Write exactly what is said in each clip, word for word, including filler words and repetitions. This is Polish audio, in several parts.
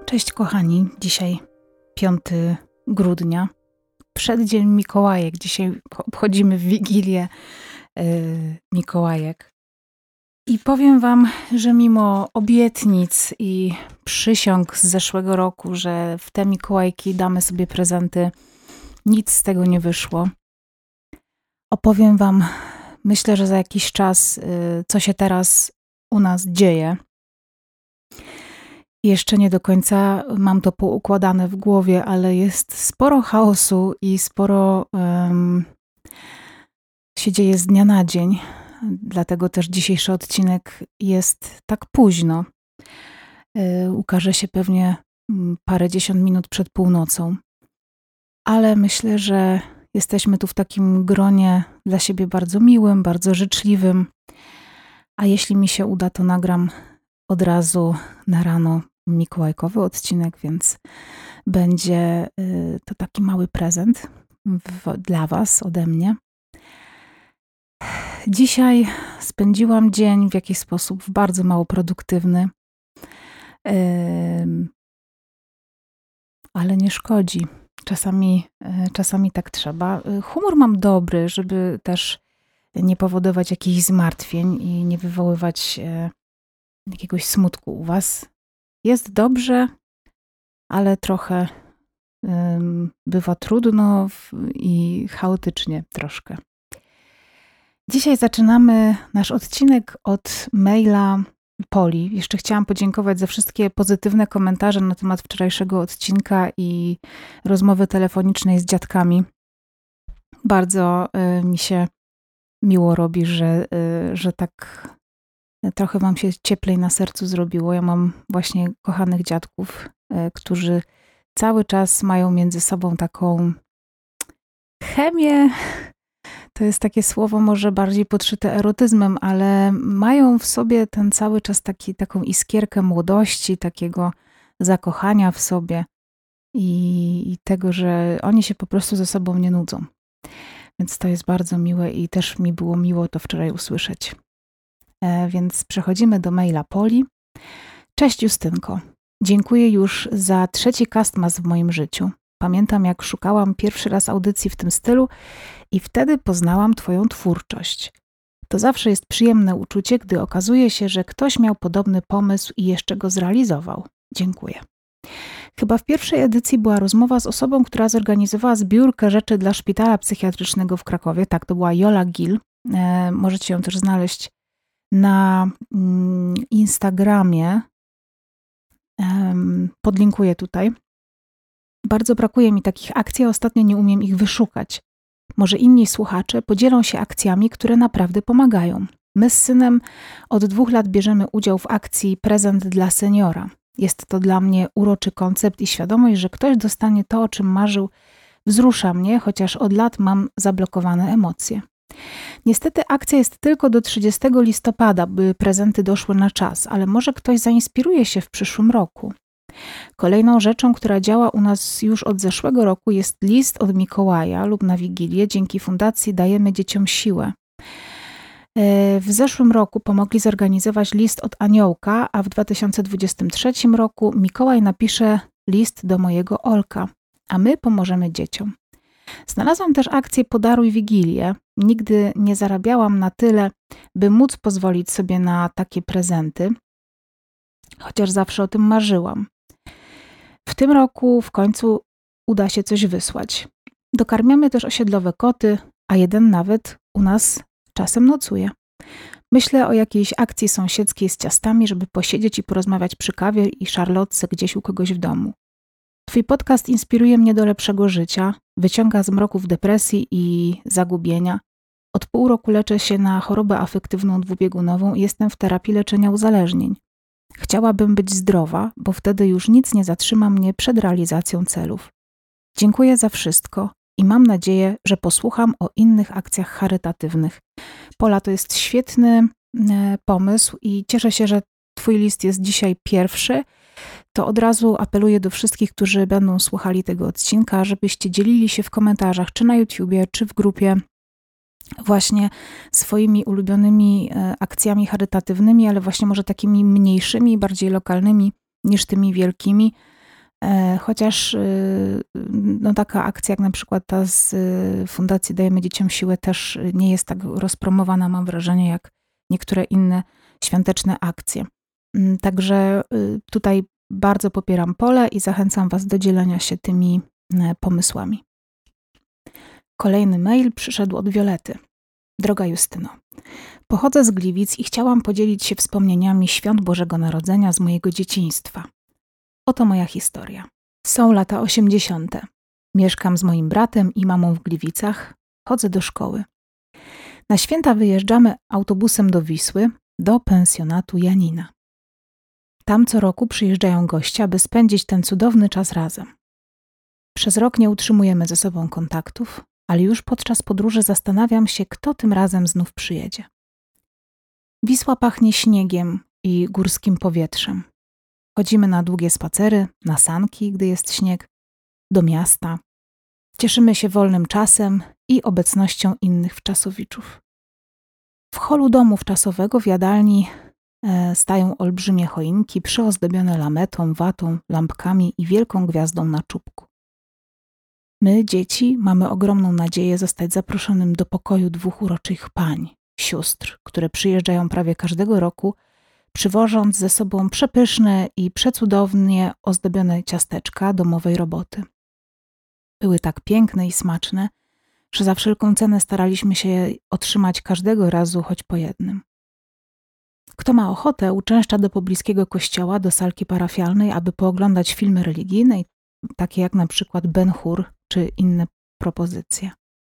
Cześć kochani, dzisiaj piątego grudnia, przeddzień Mikołajek. Dzisiaj obchodzimy Wigilię yy, Mikołajek. I powiem wam, że mimo obietnic i przysiąg z zeszłego roku, że w te Mikołajki damy sobie prezenty, nic z tego nie wyszło. Opowiem wam, myślę, że za jakiś czas, yy, co się teraz u nas dzieje. Jeszcze nie do końca mam to poukładane w głowie, ale jest sporo chaosu i sporo um, się dzieje z dnia na dzień. Dlatego też dzisiejszy odcinek jest tak późno. Yy, ukaże się pewnie parędziesiąt minut przed północą. Ale myślę, że jesteśmy tu w takim gronie dla siebie bardzo miłym, bardzo życzliwym. A jeśli mi się uda, to nagram od razu na rano mikołajkowy odcinek, więc będzie to taki mały prezent w, dla was ode mnie. Dzisiaj spędziłam dzień w jakiś sposób bardzo mało produktywny, yy, ale nie szkodzi. Czasami, yy, czasami tak trzeba. Humor mam dobry, żeby też nie powodować jakichś zmartwień i nie wywoływać yy, jakiegoś smutku u was. Jest dobrze, ale trochę um, bywa trudno w, i chaotycznie troszkę. Dzisiaj zaczynamy nasz odcinek od maila Poli. Jeszcze chciałam podziękować za wszystkie pozytywne komentarze na temat wczorajszego odcinka i rozmowy telefonicznej z dziadkami. Bardzo y, mi się miło robi, że, y, że tak trochę wam się cieplej na sercu zrobiło. Ja mam właśnie kochanych dziadków, którzy cały czas mają między sobą taką chemię. To jest takie słowo może bardziej podszyte erotyzmem, ale mają w sobie ten cały czas taki, taką iskierkę młodości, takiego zakochania w sobie i, i tego, że oni się po prostu ze sobą nie nudzą. Więc to jest bardzo miłe i też mi było miło to wczoraj usłyszeć. Więc przechodzimy do maila Poli. Cześć Justynko. Dziękuję już za trzeci Castmas w moim życiu. Pamiętam, jak szukałam pierwszy raz audycji w tym stylu i wtedy poznałam twoją twórczość. To zawsze jest przyjemne uczucie, gdy okazuje się, że ktoś miał podobny pomysł i jeszcze go zrealizował. Dziękuję. Chyba w pierwszej edycji była rozmowa z osobą, która zorganizowała zbiórkę rzeczy dla szpitala psychiatrycznego w Krakowie. Tak, to była Jola Gil. E, możecie ją też znaleźć na Instagramie, podlinkuję tutaj. Bardzo brakuje mi takich akcji, a ostatnio nie umiem ich wyszukać. Może inni słuchacze podzielą się akcjami, które naprawdę pomagają. My z synem od dwóch lat bierzemy udział w akcji Prezent dla seniora. Jest to dla mnie uroczy koncept i świadomość, że ktoś dostanie to, o czym marzył, wzrusza mnie, chociaż od lat mam zablokowane emocje. Niestety akcja jest tylko do trzydziestego listopada, by prezenty doszły na czas, ale może ktoś zainspiruje się w przyszłym roku. Kolejną rzeczą, która działa u nas już od zeszłego roku, jest list od Mikołaja lub na Wigilię. Dzięki fundacji Dajemy Dzieciom Siłę. W zeszłym roku pomogli zorganizować list od Aniołka, a w dwa tysiące dwudziestym trzecim roku Mikołaj napisze list do mojego Olka, a my pomożemy dzieciom. Znalazłam też akcję Podaruj Wigilię. Nigdy nie zarabiałam na tyle, by móc pozwolić sobie na takie prezenty, chociaż zawsze o tym marzyłam. W tym roku w końcu uda się coś wysłać. Dokarmiamy też osiedlowe koty, a jeden nawet u nas czasem nocuje. Myślę o jakiejś akcji sąsiedzkiej z ciastami, żeby posiedzieć i porozmawiać przy kawie i szarlotce gdzieś u kogoś w domu. Twój podcast inspiruje mnie do lepszego życia, wyciąga z mroków depresji i zagubienia. Od pół roku leczę się na chorobę afektywną dwubiegunową i jestem w terapii leczenia uzależnień. Chciałabym być zdrowa, bo wtedy już nic nie zatrzyma mnie przed realizacją celów. Dziękuję za wszystko i mam nadzieję, że posłucham o innych akcjach charytatywnych. Pola, to jest świetny pomysł i cieszę się, że twój list jest dzisiaj pierwszy. To od razu apeluję do wszystkich, którzy będą słuchali tego odcinka, żebyście dzielili się w komentarzach, czy na YouTubie, czy w grupie, właśnie swoimi ulubionymi akcjami charytatywnymi, ale właśnie może takimi mniejszymi, bardziej lokalnymi niż tymi wielkimi, Chociaż no, taka akcja jak na przykład ta z Fundacji Dajemy Dzieciom Siłę też nie jest tak rozpromowana, mam wrażenie, jak niektóre inne świąteczne akcje. Także tutaj bardzo popieram Polę i zachęcam Was do dzielenia się tymi pomysłami. Kolejny mail przyszedł od Wiolety. Droga Justyno, pochodzę z Gliwic i chciałam podzielić się wspomnieniami świąt Bożego Narodzenia z mojego dzieciństwa. Oto moja historia. Są lata osiemdziesiąte. Mieszkam z moim bratem i mamą w Gliwicach. Chodzę do szkoły. Na święta wyjeżdżamy autobusem do Wisły, do pensjonatu Janina. Tam co roku przyjeżdżają goście, aby spędzić ten cudowny czas razem. Przez rok nie utrzymujemy ze sobą kontaktów, ale już podczas podróży zastanawiam się, kto tym razem znów przyjedzie. Wisła pachnie śniegiem i górskim powietrzem. Chodzimy na długie spacery, na sanki, gdy jest śnieg, do miasta. Cieszymy się wolnym czasem i obecnością innych wczasowiczów. W holu domu wczasowego w jadalni e, stają olbrzymie choinki przyozdobione lametą, watą, lampkami i wielką gwiazdą na czubku. My, dzieci, mamy ogromną nadzieję zostać zaproszonym do pokoju dwóch uroczych pań, sióstr, które przyjeżdżają prawie każdego roku, przywożąc ze sobą przepyszne i przecudownie ozdobione ciasteczka domowej roboty. Były tak piękne i smaczne, że za wszelką cenę staraliśmy się otrzymać każdego razu choć po jednym. Kto ma ochotę, uczęszcza do pobliskiego kościoła, do salki parafialnej, aby pooglądać filmy religijne, takie jak na przykład Ben Hur czy inne propozycje.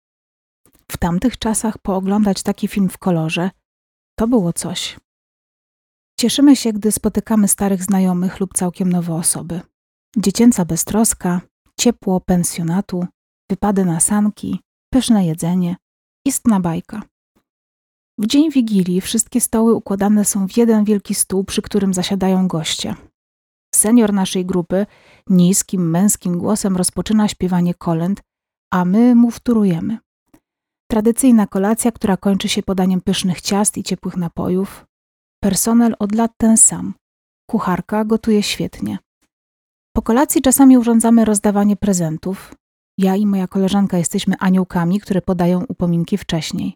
W tamtych czasach pooglądać taki film w kolorze to było coś. Cieszymy się, gdy spotykamy starych znajomych lub całkiem nowe osoby. Dziecięca beztroska, ciepło pensjonatu, wypady na sanki, pyszne jedzenie, istna bajka. W dzień Wigilii wszystkie stoły układane są w jeden wielki stół, przy którym zasiadają goście. Senior naszej grupy niskim, męskim głosem rozpoczyna śpiewanie kolęd, a my mu wtórujemy. Tradycyjna kolacja, która kończy się podaniem pysznych ciast i ciepłych napojów. Personel od lat ten sam. Kucharka gotuje świetnie. Po kolacji czasami urządzamy rozdawanie prezentów. Ja i moja koleżanka jesteśmy aniołkami, które podają upominki wcześniej.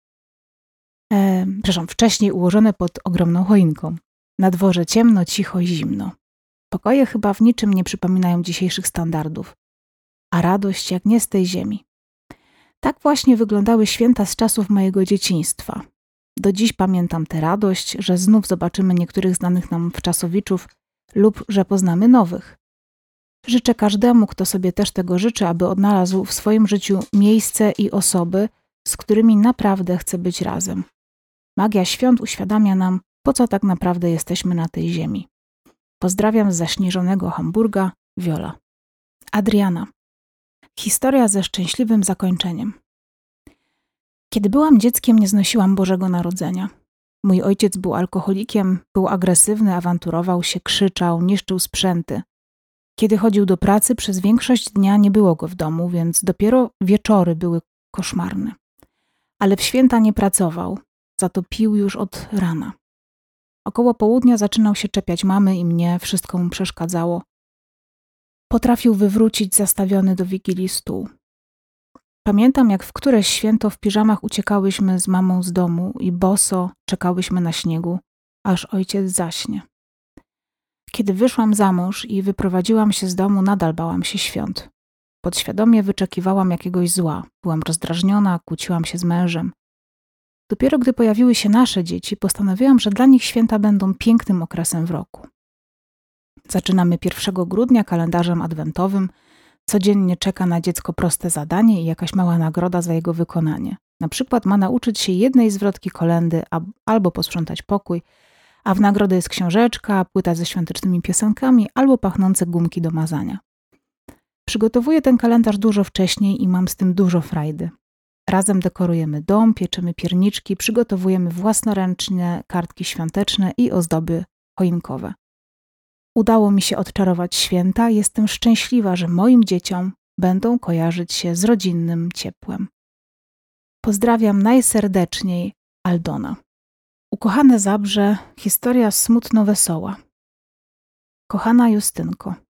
E, przepraszam, wcześniej ułożone pod ogromną choinką. Na dworze ciemno, cicho i zimno. Pokoje chyba w niczym nie przypominają dzisiejszych standardów. A radość jak nie z tej ziemi. Tak właśnie wyglądały święta z czasów mojego dzieciństwa. Do dziś pamiętam tę radość, że znów zobaczymy niektórych znanych nam wczasowiczów lub że poznamy nowych. Życzę każdemu, kto sobie też tego życzy, aby odnalazł w swoim życiu miejsce i osoby, z którymi naprawdę chce być razem. Magia świąt uświadamia nam, po co tak naprawdę jesteśmy na tej ziemi. Pozdrawiam z zaśnieżonego Hamburga, Wiola. Adriana. Historia ze szczęśliwym zakończeniem. Kiedy byłam dzieckiem, nie znosiłam Bożego Narodzenia. Mój ojciec był alkoholikiem, był agresywny, awanturował się, krzyczał, niszczył sprzęty. Kiedy chodził do pracy, przez większość dnia nie było go w domu, więc dopiero wieczory były koszmarne. Ale w święta nie pracował, za to pił już od rana. Około południa zaczynał się czepiać mamy i mnie, wszystko mu przeszkadzało. Potrafił wywrócić zastawiony do Wigilii stół. Pamiętam, jak w któreś święto w piżamach uciekałyśmy z mamą z domu i boso czekałyśmy na śniegu, aż ojciec zaśnie. Kiedy wyszłam za mąż i wyprowadziłam się z domu, nadal bałam się świąt. Podświadomie wyczekiwałam jakiegoś zła. Byłam rozdrażniona, kłóciłam się z mężem. Dopiero gdy pojawiły się nasze dzieci, postanowiłam, że dla nich święta będą pięknym okresem w roku. Zaczynamy pierwszego grudnia kalendarzem adwentowym. Codziennie czeka na dziecko proste zadanie i jakaś mała nagroda za jego wykonanie. Na przykład ma nauczyć się jednej zwrotki kolędy albo posprzątać pokój, a w nagrodę jest książeczka, płyta ze świątecznymi piosenkami albo pachnące gumki do mazania. Przygotowuję ten kalendarz dużo wcześniej i mam z tym dużo frajdy. Razem dekorujemy dom, pieczemy pierniczki, przygotowujemy własnoręczne kartki świąteczne i ozdoby choinkowe. Udało mi się odczarować święta i jestem szczęśliwa, że moim dzieciom będą kojarzyć się z rodzinnym ciepłem. Pozdrawiam najserdeczniej, Aldona. Ukochane Zabrze, historia smutno-wesoła. Kochana Justynko,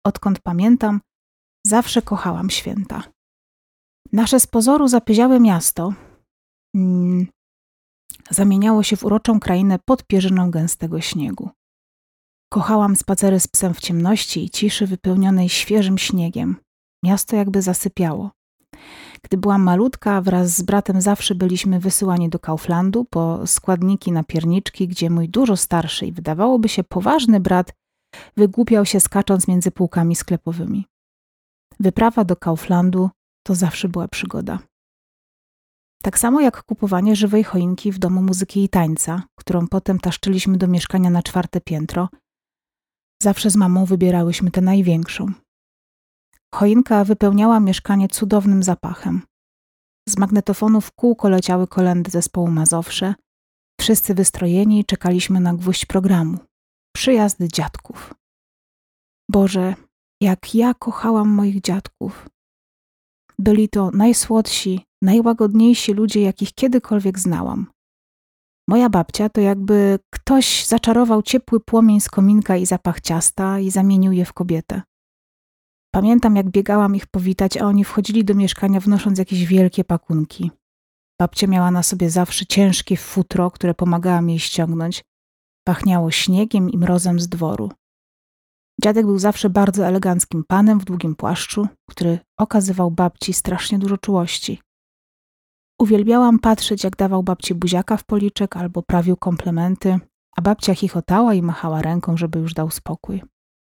Odkąd pamiętam, zawsze kochałam święta. Nasze z pozoru zapyziałe miasto mm, zamieniało się w uroczą krainę pod pierzyną gęstego śniegu. Kochałam spacery z psem w ciemności i ciszy wypełnionej świeżym śniegiem. Miasto jakby zasypiało. Gdy byłam malutka, wraz z bratem zawsze byliśmy wysyłani do Kauflandu po składniki na pierniczki, gdzie mój dużo starszy i wydawałoby się poważny brat wygłupiał się skacząc między półkami sklepowymi. Wyprawa do Kauflandu to zawsze była przygoda. Tak samo jak kupowanie żywej choinki w Domu Muzyki i Tańca, którą potem taszczyliśmy do mieszkania na czwarte piętro, zawsze z mamą wybierałyśmy tę największą. Choinka wypełniała mieszkanie cudownym zapachem. Z magnetofonu w kółko leciały kolędy zespołu Mazowsze. Wszyscy wystrojeni czekaliśmy na gwóźdź programu. Przyjazd dziadków. Boże, jak ja kochałam moich dziadków. Byli to najsłodsi, najłagodniejsi ludzie, jakich kiedykolwiek znałam. Moja babcia to jakby ktoś zaczarował ciepły płomień z kominka i zapach ciasta i zamienił je w kobietę. Pamiętam, jak biegałam ich powitać, a oni wchodzili do mieszkania wnosząc jakieś wielkie pakunki. Babcia miała na sobie zawsze ciężkie futro, które pomagałam jej ściągnąć. Pachniało śniegiem i mrozem z dworu. Dziadek był zawsze bardzo eleganckim panem w długim płaszczu, który okazywał babci strasznie dużo czułości. Uwielbiałam patrzeć, jak dawał babci buziaka w policzek albo prawił komplementy, a babcia chichotała i machała ręką, żeby już dał spokój.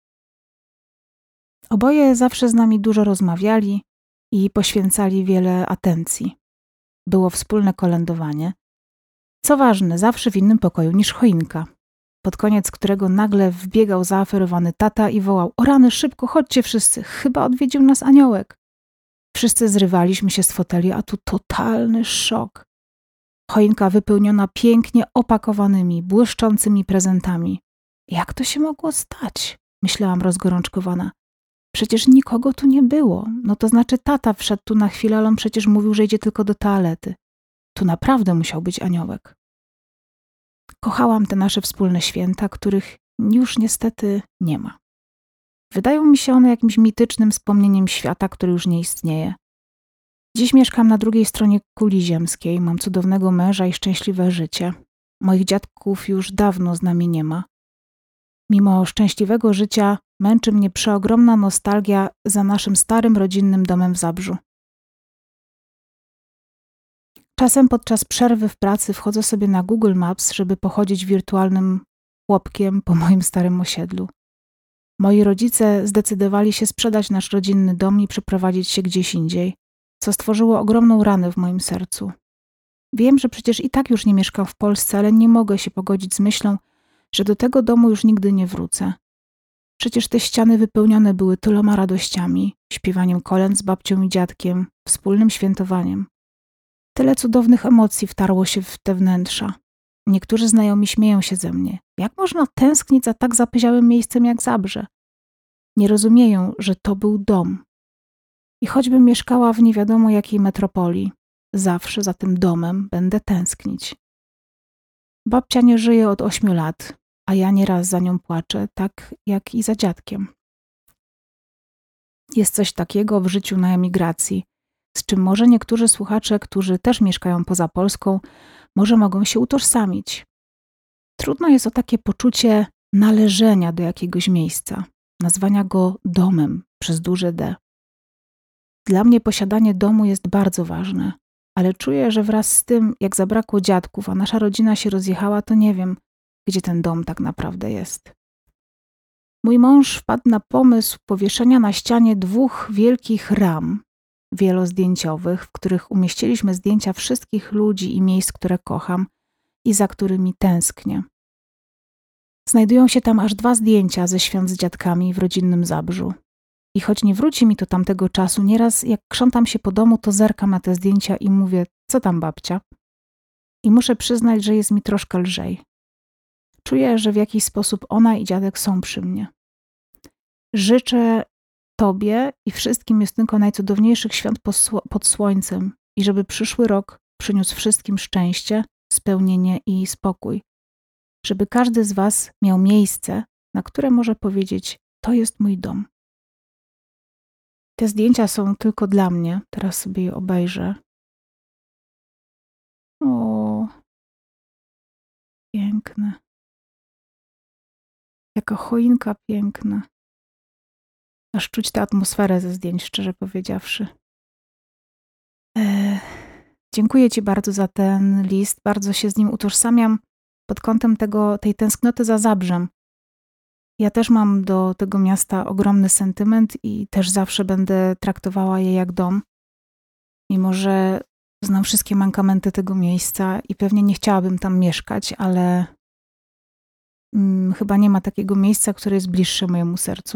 Oboje zawsze z nami dużo rozmawiali i poświęcali wiele atencji. Było wspólne kolędowanie. Co ważne, zawsze w innym pokoju niż choinka, pod koniec którego nagle wbiegał zaaferowany tata i wołał: o rany, szybko, chodźcie wszyscy, chyba odwiedził nas aniołek. Wszyscy zrywaliśmy się z foteli, a tu totalny szok. Choinka wypełniona pięknie opakowanymi, błyszczącymi prezentami. Jak to się mogło stać? Myślałam rozgorączkowana. Przecież nikogo tu nie było. No to znaczy tata wszedł tu na chwilę, ale on przecież mówił, że idzie tylko do toalety. Tu naprawdę musiał być aniołek. Kochałam te nasze wspólne święta, których już niestety nie ma. Wydają mi się one jakimś mitycznym wspomnieniem świata, który już nie istnieje. Dziś mieszkam na drugiej stronie kuli ziemskiej, mam cudownego męża i szczęśliwe życie. Moich dziadków już dawno z nami nie ma. Mimo szczęśliwego życia męczy mnie przeogromna nostalgia za naszym starym rodzinnym domem w Zabrzu. Czasem podczas przerwy w pracy wchodzę sobie na Google Maps, żeby pochodzić wirtualnym łopkiem po moim starym osiedlu. Moi rodzice zdecydowali się sprzedać nasz rodzinny dom i przeprowadzić się gdzieś indziej, co stworzyło ogromną ranę w moim sercu. Wiem, że przecież i tak już nie mieszkam w Polsce, ale nie mogę się pogodzić z myślą, że do tego domu już nigdy nie wrócę. Przecież te ściany wypełnione były tyloma radościami, śpiewaniem kolęd z babcią i dziadkiem, wspólnym świętowaniem. Tyle cudownych emocji wtarło się w te wnętrza. Niektórzy znajomi śmieją się ze mnie. Jak można tęsknić za tak zapyziałym miejscem jak Zabrze? Nie rozumieją, że to był dom. I choćbym mieszkała w nie wiadomo jakiej metropolii, zawsze za tym domem będę tęsknić. Babcia nie żyje od ośmiu lat, a ja nieraz za nią płaczę, tak jak i za dziadkiem. Jest coś takiego w życiu na emigracji, z czym może niektórzy słuchacze, którzy też mieszkają poza Polską, może mogą się utożsamić. Trudno jest o takie poczucie należenia do jakiegoś miejsca, nazwania go domem przez duże D. Dla mnie posiadanie domu jest bardzo ważne, ale czuję, że wraz z tym, jak zabrakło dziadków, a nasza rodzina się rozjechała, to nie wiem, gdzie ten dom tak naprawdę jest. Mój mąż wpadł na pomysł powieszenia na ścianie dwóch wielkich ram wielozdjęciowych, w których umieściliśmy zdjęcia wszystkich ludzi i miejsc, które kocham i za którymi tęsknię. Znajdują się tam aż dwa zdjęcia ze świąt z dziadkami w rodzinnym Zabrzu. I choć nie wróci mi to tamtego czasu, nieraz jak krzątam się po domu, to zerkam na te zdjęcia i mówię: co tam babcia? I muszę przyznać, że jest mi troszkę lżej. Czuję, że w jakiś sposób ona i dziadek są przy mnie. Życzę Tobie i wszystkim jest tylko najcudowniejszych świąt pod słońcem i żeby przyszły rok przyniósł wszystkim szczęście, spełnienie i spokój. Żeby każdy z Was miał miejsce, na które może powiedzieć: to jest mój dom. Te zdjęcia są tylko dla mnie. Teraz sobie je obejrzę. O, piękne. Jaka choinka piękna. Aż czuć tę atmosferę ze zdjęć, szczerze powiedziawszy. E, dziękuję Ci bardzo za ten list. Bardzo się z nim utożsamiam pod kątem tego, tej tęsknoty za Zabrzem. Ja też mam do tego miasta ogromny sentyment i też zawsze będę traktowała je jak dom. Mimo że znam wszystkie mankamenty tego miejsca i pewnie nie chciałabym tam mieszkać, ale hmm, chyba nie ma takiego miejsca, które jest bliższe mojemu sercu.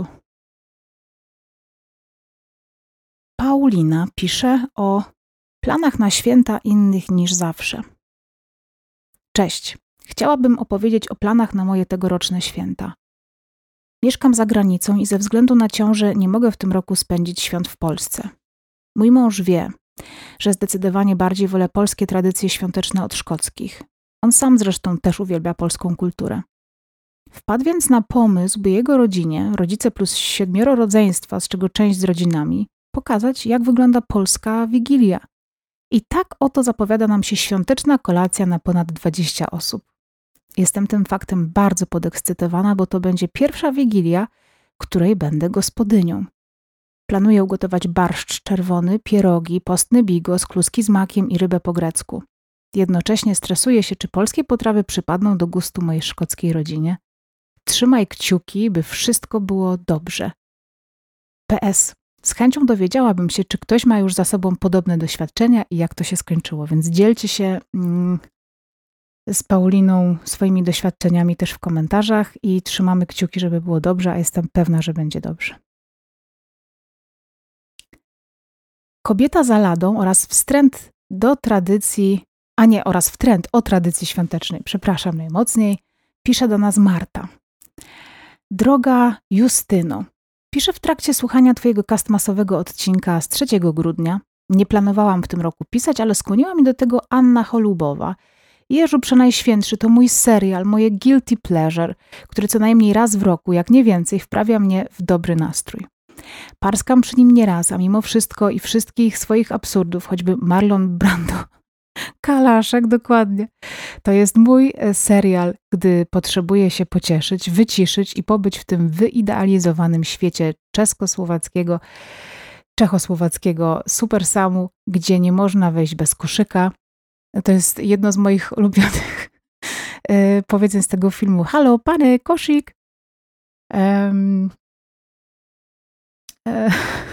Paulina pisze o planach na święta innych niż zawsze. Cześć. Chciałabym opowiedzieć o planach na moje tegoroczne święta. Mieszkam za granicą i ze względu na ciążę nie mogę w tym roku spędzić świąt w Polsce. Mój mąż wie, że zdecydowanie bardziej wolę polskie tradycje świąteczne od szkockich. On sam zresztą też uwielbia polską kulturę. Wpadł więc na pomysł, by jego rodzinie, rodzice plus siedmioro rodzeństwa, z czego część z rodzinami, pokazać, jak wygląda polska Wigilia. I tak oto zapowiada nam się świąteczna kolacja na ponad dwadzieścia osób. Jestem tym faktem bardzo podekscytowana, bo to będzie pierwsza Wigilia, której będę gospodynią. Planuję ugotować barszcz czerwony, pierogi, postny bigos, kluski z makiem i rybę po grecku. Jednocześnie stresuję się, czy polskie potrawy przypadną do gustu mojej szkockiej rodzinie. Trzymaj kciuki, by wszystko było dobrze. P S. Z chęcią dowiedziałabym się, czy ktoś ma już za sobą podobne doświadczenia i jak to się skończyło, więc dzielcie się mm, z Pauliną swoimi doświadczeniami też w komentarzach i trzymamy kciuki, żeby było dobrze, a jestem pewna, że będzie dobrze. Kobieta za ladą oraz wstręt do tradycji, a nie, oraz wtręt o tradycji świątecznej, przepraszam najmocniej, pisze do nas Marta. Droga Justyno, piszę w trakcie słuchania Twojego castmasowego odcinka z trzeciego grudnia. Nie planowałam w tym roku pisać, ale skłoniła mi do tego Anna Cholubowa. Jeżu Przenajświętszy to mój serial, moje guilty pleasure, który co najmniej raz w roku, jak nie więcej, wprawia mnie w dobry nastrój. Parskam przy nim nieraz, a mimo wszystko i wszystkich swoich absurdów, choćby Marlon Brando, Kalaszek, dokładnie. To jest mój serial, gdy potrzebuję się pocieszyć, wyciszyć i pobyć w tym wyidealizowanym świecie czesko-słowackiego, czechosłowackiego supersamu, gdzie nie można wejść bez koszyka. To jest jedno z moich ulubionych powiedzeń z tego filmu. Halo, panie, koszyk! Um, e,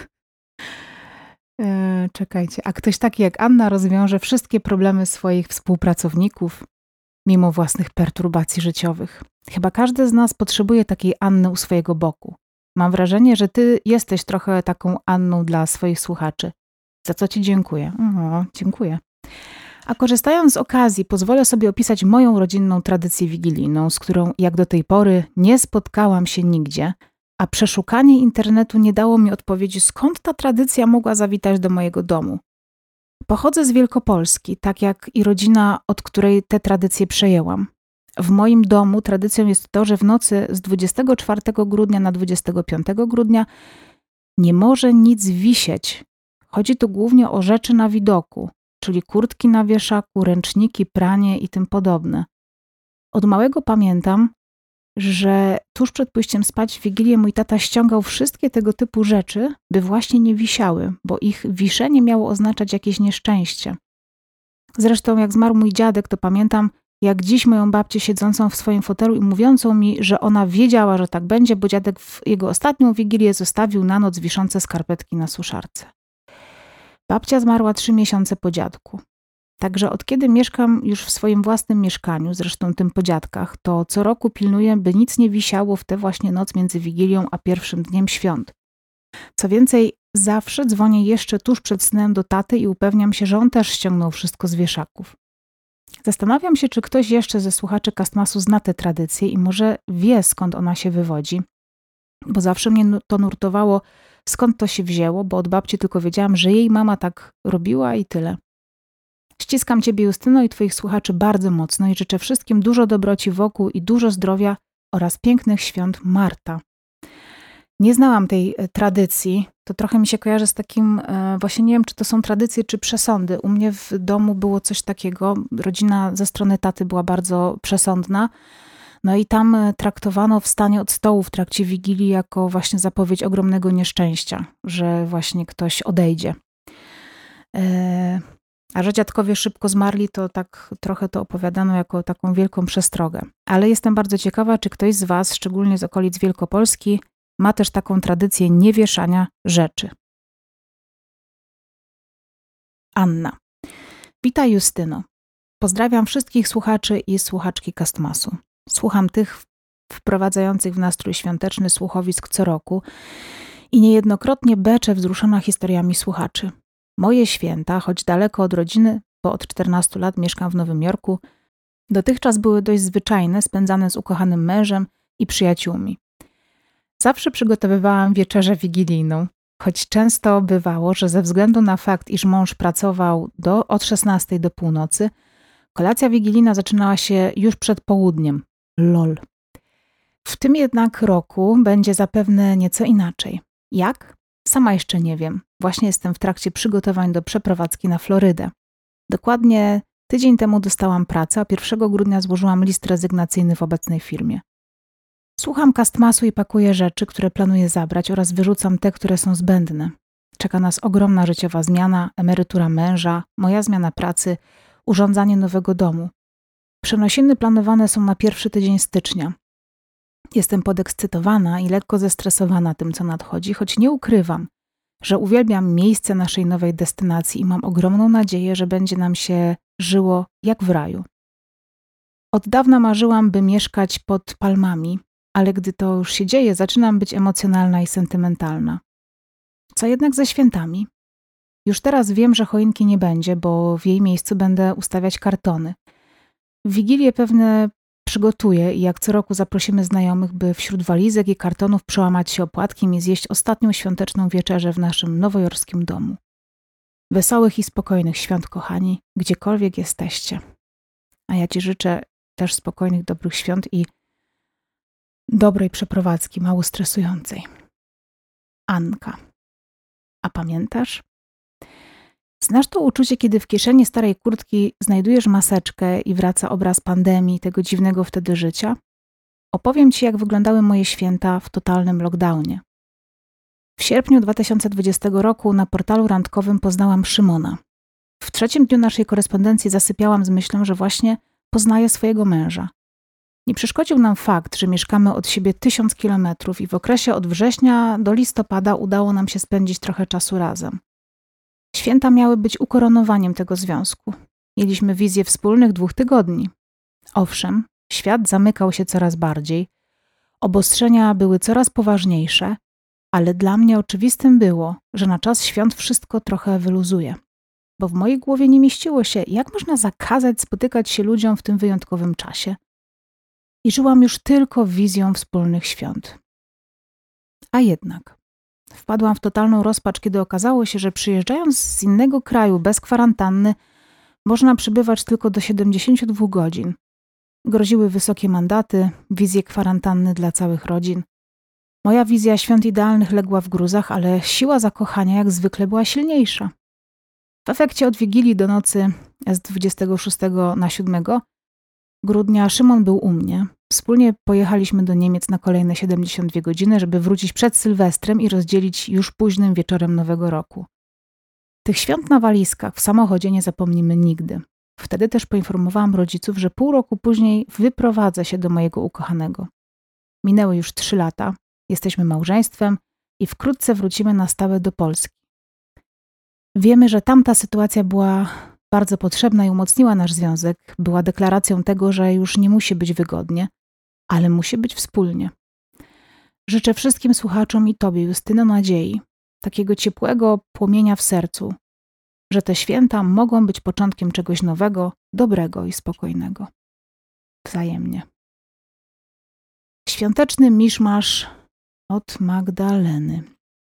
e, czekajcie. A ktoś taki jak Anna rozwiąże wszystkie problemy swoich współpracowników, mimo własnych perturbacji życiowych. Chyba każdy z nas potrzebuje takiej Anny u swojego boku. Mam wrażenie, że ty jesteś trochę taką Anną dla swoich słuchaczy. Za co ci dziękuję. O, dziękuję. A korzystając z okazji, pozwolę sobie opisać moją rodzinną tradycję wigilijną, z którą jak do tej pory nie spotkałam się nigdzie, a przeszukanie internetu nie dało mi odpowiedzi, skąd ta tradycja mogła zawitać do mojego domu. Pochodzę z Wielkopolski, tak jak i rodzina, od której te tradycje przejęłam. W moim domu tradycją jest to, że w nocy z dwudziestego czwartego grudnia na dwudziestego piątego grudnia nie może nic wisieć. Chodzi tu głównie o rzeczy na widoku, czyli kurtki na wieszaku, ręczniki, pranie i tym podobne. Od małego pamiętam, że tuż przed pójściem spać w Wigilię mój tata ściągał wszystkie tego typu rzeczy, by właśnie nie wisiały, bo ich wiszenie miało oznaczać jakieś nieszczęście. Zresztą jak zmarł mój dziadek, to pamiętam jak dziś moją babcię siedzącą w swoim fotelu i mówiącą mi, że ona wiedziała, że tak będzie, bo dziadek w jego ostatnią Wigilię zostawił na noc wiszące skarpetki na suszarce. Babcia zmarła trzy miesiące po dziadku. Także od kiedy mieszkam już w swoim własnym mieszkaniu, zresztą tym po dziadkach, to co roku pilnuję, by nic nie wisiało w tę właśnie noc między Wigilią a pierwszym dniem świąt. Co więcej, zawsze dzwonię jeszcze tuż przed snem do taty i upewniam się, że on też ściągnął wszystko z wieszaków. Zastanawiam się, czy ktoś jeszcze ze słuchaczy Castmasu zna tę tradycję i może wie, skąd ona się wywodzi. Bo zawsze mnie to nurtowało, skąd to się wzięło, bo od babci tylko wiedziałam, że jej mama tak robiła i tyle. Ściskam Ciebie, Justyno, i Twoich słuchaczy bardzo mocno i życzę wszystkim dużo dobroci wokół i dużo zdrowia oraz pięknych świąt, Marta. Nie znałam tej tradycji. To trochę mi się kojarzy z takim, właśnie nie wiem, czy to są tradycje, czy przesądy. U mnie w domu było coś takiego. Rodzina ze strony taty była bardzo przesądna. No i tam traktowano wstanie od stołu w trakcie Wigilii jako właśnie zapowiedź ogromnego nieszczęścia, że właśnie ktoś odejdzie. A że dziadkowie szybko zmarli, to tak trochę to opowiadano jako taką wielką przestrogę. Ale jestem bardzo ciekawa, czy ktoś z was, szczególnie z okolic Wielkopolski, ma też taką tradycję niewieszania rzeczy. Anna. Witaj, Justyno. Pozdrawiam wszystkich słuchaczy i słuchaczki Castmasu. Słucham tych wprowadzających w nastrój świąteczny słuchowisk co roku i niejednokrotnie beczę wzruszona historiami słuchaczy. Moje święta, choć daleko od rodziny, bo od czternastu lat mieszkam w Nowym Jorku, dotychczas były dość zwyczajne, spędzane z ukochanym mężem i przyjaciółmi. Zawsze przygotowywałam wieczerzę wigilijną, choć często bywało, że ze względu na fakt, iż mąż pracował do, od szesnastej do północy, kolacja wigilijna zaczynała się już przed południem. Lol. W tym jednak roku będzie zapewne nieco inaczej. Jak? Sama jeszcze nie wiem. Właśnie jestem w trakcie przygotowań do przeprowadzki na Florydę. Dokładnie tydzień temu dostałam pracę, a pierwszego grudnia złożyłam list rezygnacyjny w obecnej firmie. Słucham Castmasu i pakuję rzeczy, które planuję zabrać oraz wyrzucam te, które są zbędne. Czeka nas ogromna życiowa zmiana, emerytura męża, moja zmiana pracy, urządzanie nowego domu. Przenosiny planowane są na pierwszy tydzień stycznia. Jestem podekscytowana i lekko zestresowana tym, co nadchodzi, choć nie ukrywam, że uwielbiam miejsce naszej nowej destynacji i mam ogromną nadzieję, że będzie nam się żyło jak w raju. Od dawna marzyłam, by mieszkać pod palmami, ale gdy to już się dzieje, zaczynam być emocjonalna i sentymentalna. Co jednak ze świętami? Już teraz wiem, że choinki nie będzie, bo w jej miejscu będę ustawiać kartony. W Wigilię pewne przygotuję i jak co roku zaprosimy znajomych, by wśród walizek i kartonów przełamać się opłatkiem i zjeść ostatnią świąteczną wieczerzę w naszym nowojorskim domu. Wesołych i spokojnych świąt, kochani, gdziekolwiek jesteście. A ja ci życzę też spokojnych, dobrych świąt i dobrej przeprowadzki, mało stresującej. Anka. A pamiętasz? Znasz to uczucie, kiedy w kieszeni starej kurtki znajdujesz maseczkę i wraca obraz pandemii, tego dziwnego wtedy życia? Opowiem ci, jak wyglądały moje święta w totalnym lockdownie. W sierpniu dwa tysiące dwudziestego roku na portalu randkowym poznałam Szymona. W trzecim dniu naszej korespondencji zasypiałam z myślą, że właśnie poznaję swojego męża. Nie przeszkodził nam fakt, że mieszkamy od siebie tysiąc kilometrów i w okresie od września do listopada udało nam się spędzić trochę czasu razem. Święta miały być ukoronowaniem tego związku. Mieliśmy wizję wspólnych dwóch tygodni. Owszem, świat zamykał się coraz bardziej, obostrzenia były coraz poważniejsze, ale dla mnie oczywistym było, że na czas świąt wszystko trochę wyluzuje. Bo w mojej głowie nie mieściło się, jak można zakazać spotykać się ludziom w tym wyjątkowym czasie. I żyłam już tylko wizją wspólnych świąt. A jednak wpadłam w totalną rozpacz, kiedy okazało się, że przyjeżdżając z innego kraju bez kwarantanny można przebywać tylko do siedemdziesięciu dwóch godzin. Groziły wysokie mandaty, wizje kwarantanny dla całych rodzin. Moja wizja świąt idealnych legła w gruzach, ale siła zakochania jak zwykle była silniejsza. W efekcie od Wigilii do nocy z dwudziestego szóstego na siódmego grudnia Szymon był u mnie. Wspólnie pojechaliśmy do Niemiec na kolejne siedemdziesiąt dwie godziny, żeby wrócić przed Sylwestrem i rozdzielić już późnym wieczorem Nowego Roku. Tych świąt na walizkach w samochodzie nie zapomnimy nigdy. Wtedy też poinformowałam rodziców, że pół roku później wyprowadzę się do mojego ukochanego. Minęły już trzy lata, jesteśmy małżeństwem i wkrótce wrócimy na stałe do Polski. Wiemy, że tamta sytuacja była bardzo potrzebna i umocniła nasz związek, była deklaracją tego, że już nie musi być wygodnie, ale musi być wspólnie. Życzę wszystkim słuchaczom i Tobie, Justyno, nadziei, takiego ciepłego płomienia w sercu, że te święta mogą być początkiem czegoś nowego, dobrego i spokojnego. Wzajemnie. Świąteczny miszmasz od Magdaleny.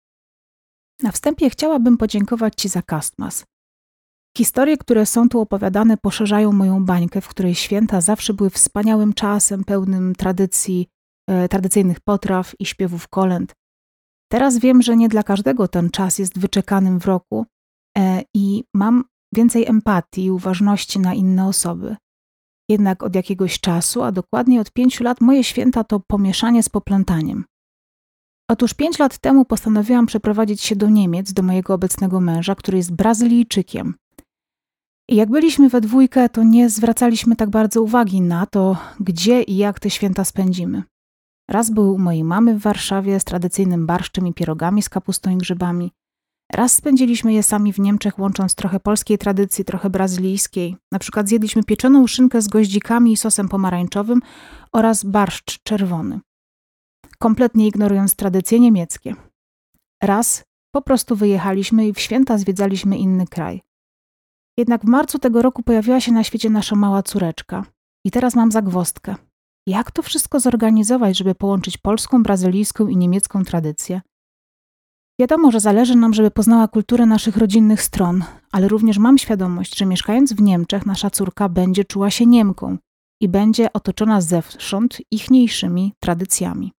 Na wstępie chciałabym podziękować Ci za Castmas. Historie, które są tu opowiadane, poszerzają moją bańkę, w której święta zawsze były wspaniałym czasem, pełnym tradycji, e, tradycyjnych potraw i śpiewów kolęd. Teraz wiem, że nie dla każdego ten czas jest wyczekanym w roku e, i mam więcej empatii i uważności na inne osoby. Jednak od jakiegoś czasu, a dokładnie od pięciu lat, moje święta to pomieszanie z poplątaniem. Otóż pięć lat temu postanowiłam przeprowadzić się do Niemiec, do mojego obecnego męża, który jest Brazylijczykiem. I jak byliśmy we dwójkę, to nie zwracaliśmy tak bardzo uwagi na to, gdzie i jak te święta spędzimy. Raz był u mojej mamy w Warszawie z tradycyjnym barszczem i pierogami z kapustą i grzybami. Raz spędziliśmy je sami w Niemczech, łącząc trochę polskiej tradycji, trochę brazylijskiej. Na przykład zjedliśmy pieczoną szynkę z goździkami i sosem pomarańczowym oraz barszcz czerwony, kompletnie ignorując tradycje niemieckie. Raz po prostu wyjechaliśmy i w święta zwiedzaliśmy inny kraj. Jednak w marcu tego roku pojawiła się na świecie nasza mała córeczka. I teraz mam zagwozdkę. Jak to wszystko zorganizować, żeby połączyć polską, brazylijską i niemiecką tradycję? Wiadomo, że zależy nam, żeby poznała kulturę naszych rodzinnych stron, ale również mam świadomość, że mieszkając w Niemczech nasza córka będzie czuła się Niemką i będzie otoczona zewsząd ichniejszymi tradycjami.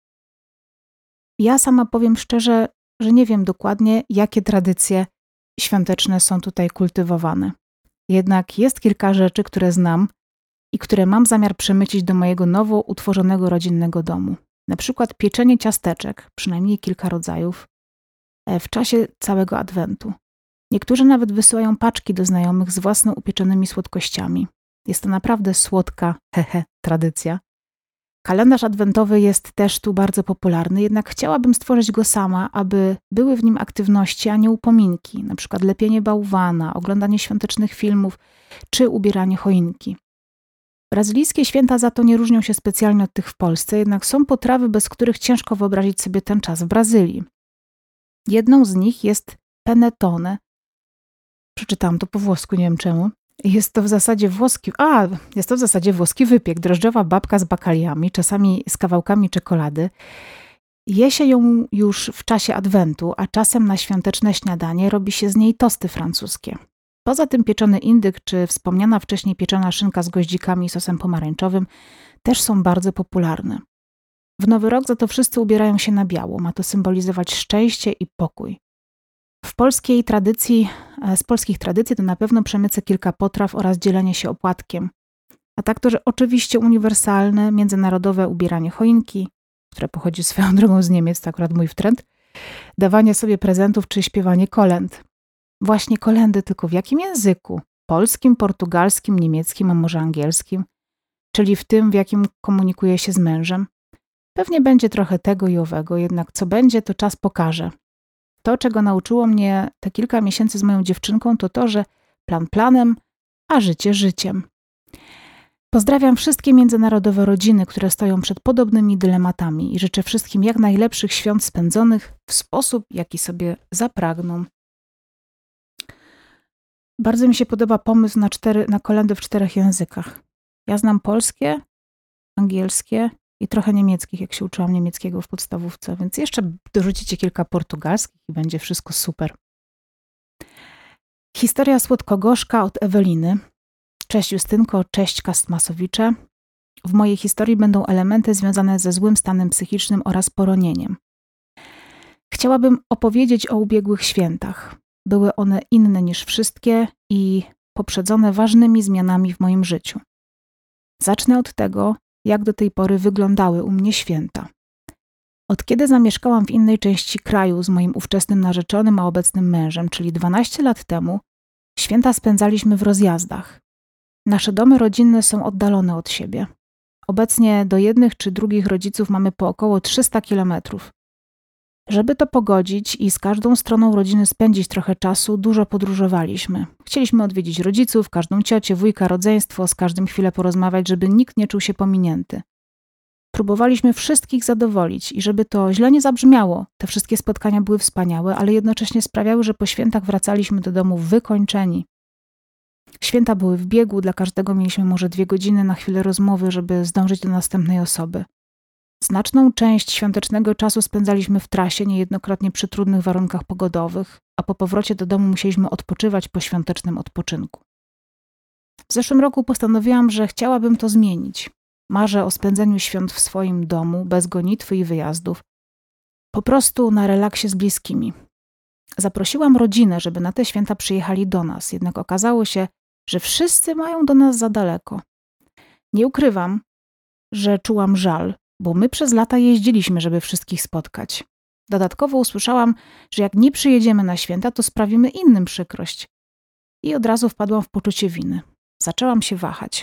Ja sama powiem szczerze, że nie wiem dokładnie, jakie tradycje świąteczne są tutaj kultywowane. Jednak jest kilka rzeczy, które znam i które mam zamiar przemycić do mojego nowo utworzonego rodzinnego domu. Na przykład pieczenie ciasteczek, przynajmniej kilka rodzajów, w czasie całego adwentu. Niektórzy nawet wysyłają paczki do znajomych z własno upieczonymi słodkościami. Jest to naprawdę słodka, hehe, tradycja. Kalendarz adwentowy jest też tu bardzo popularny, jednak chciałabym stworzyć go sama, aby były w nim aktywności, a nie upominki, na przykład lepienie bałwana, oglądanie świątecznych filmów czy ubieranie choinki. Brazylijskie święta za to nie różnią się specjalnie od tych w Polsce, jednak są potrawy, bez których ciężko wyobrazić sobie ten czas w Brazylii. Jedną z nich jest panettone. Przeczytałam to po włosku, nie wiem czemu. Jest to w zasadzie włoski, a, jest to w zasadzie włoski wypiek, drożdżowa babka z bakaliami, czasami z kawałkami czekolady. Je się ją już w czasie adwentu, a czasem na świąteczne śniadanie robi się z niej tosty francuskie. Poza tym pieczony indyk czy wspomniana wcześniej pieczona szynka z goździkami i sosem pomarańczowym też są bardzo popularne. W Nowy Rok za to wszyscy ubierają się na biało, ma to symbolizować szczęście i pokój. W polskiej tradycji, z polskich tradycji to na pewno przemycę kilka potraw oraz dzielenie się opłatkiem. A tak to, że oczywiście uniwersalne, międzynarodowe ubieranie choinki, które pochodzi swoją drogą z Niemiec, to akurat mój wtręt, dawanie sobie prezentów czy śpiewanie kolęd. Właśnie kolędy, tylko w jakim języku? Polskim, portugalskim, niemieckim, a może angielskim? Czyli w tym, w jakim komunikuję się z mężem? Pewnie będzie trochę tego i owego, jednak co będzie, to czas pokaże. To, czego nauczyło mnie te kilka miesięcy z moją dziewczynką, to to, że plan planem, a życie życiem. Pozdrawiam wszystkie międzynarodowe rodziny, które stoją przed podobnymi dylematami i życzę wszystkim jak najlepszych świąt spędzonych w sposób, jaki sobie zapragną. Bardzo mi się podoba pomysł na, cztery, na kolędy w czterech językach. Ja znam polskie, angielskie i trochę niemieckich, jak się uczyłam niemieckiego w podstawówce, więc jeszcze dorzucicie kilka portugalskich i będzie wszystko super. Historia słodko-gorzka od Eweliny. Cześć Justynko, cześć Kastmasowicze. W mojej historii będą elementy związane ze złym stanem psychicznym oraz poronieniem. Chciałabym opowiedzieć o ubiegłych świętach. Były one inne niż wszystkie i poprzedzone ważnymi zmianami w moim życiu. Zacznę od tego, jak do tej pory wyglądały u mnie święta. Od kiedy zamieszkałam w innej części kraju z moim ówczesnym narzeczonym, a obecnym mężem, czyli dwanaście lat temu, święta spędzaliśmy w rozjazdach. Nasze domy rodzinne są oddalone od siebie. Obecnie do jednych czy drugich rodziców mamy po około trzysta kilometrów. Żeby to pogodzić i z każdą stroną rodziny spędzić trochę czasu, dużo podróżowaliśmy. Chcieliśmy odwiedzić rodziców, każdą ciocię, wujka, rodzeństwo, z każdym chwilę porozmawiać, żeby nikt nie czuł się pominięty. Próbowaliśmy wszystkich zadowolić i żeby to źle nie zabrzmiało, te wszystkie spotkania były wspaniałe, ale jednocześnie sprawiały, że po świętach wracaliśmy do domu wykończeni. Święta były w biegu, dla każdego mieliśmy może dwie godziny na chwilę rozmowy, żeby zdążyć do następnej osoby. Znaczną część świątecznego czasu spędzaliśmy w trasie, niejednokrotnie przy trudnych warunkach pogodowych, a po powrocie do domu musieliśmy odpoczywać po świątecznym odpoczynku. W zeszłym roku postanowiłam, że chciałabym to zmienić. Marzę o spędzeniu świąt w swoim domu, bez gonitwy i wyjazdów. Po prostu na relaksie z bliskimi. Zaprosiłam rodzinę, żeby na te święta przyjechali do nas, jednak okazało się, że wszyscy mają do nas za daleko. Nie ukrywam, że czułam żal, bo my przez lata jeździliśmy, żeby wszystkich spotkać. Dodatkowo usłyszałam, że jak nie przyjedziemy na święta, to sprawimy innym przykrość. I od razu wpadłam w poczucie winy. Zaczęłam się wahać.